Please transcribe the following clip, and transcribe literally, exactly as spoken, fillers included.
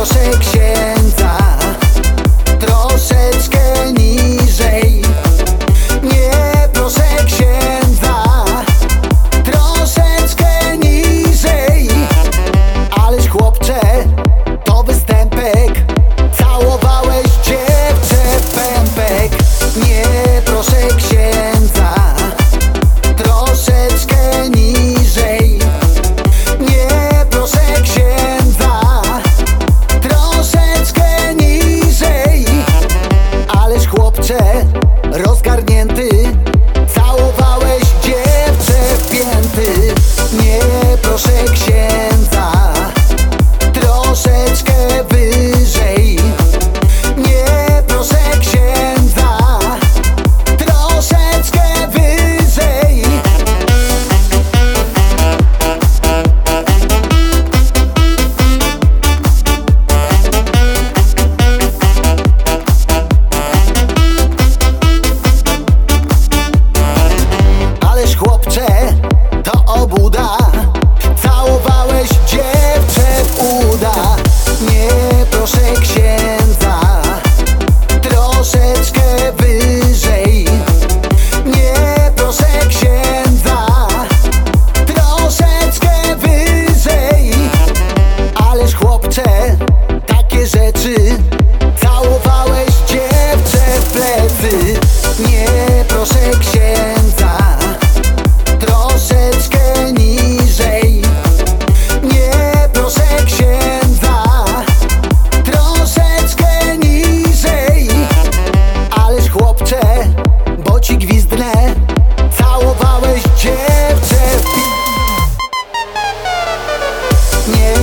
proszę księdza, troszeczkę niżej. Nie, proszę księdza, troszeczkę niżej. Ależ chłopcze, to występek, całowałeś dziewczę w pępek. Nie, proszę księdza, troszeczkę niżej. Nie, proszę księdza, troszeczkę niżej. Ależ chłopcze, rozgarnięty, całowałeś dziewczę w pięty. Nie, proszę księdza, troszeczkę wyżej. Nie, proszę księdza, troszeczkę wyżej. Ależ chłopcze, to obłuda, całowałeś dziewczę w uda. Nie, proszę księdza, troszeczkę wyżej. Nie, proszę księdza, troszeczkę wyżej. Ależ chłopcze, takie rzeczy, całowałeś dziewczę w plecy. Nie, proszę księdza, troszeczkę niżej. Nie, proszę księdza, troszeczkę niżej. Ależ chłopcze, bo ci gwizdnę, całowałeś dziewczę w pi... Nie,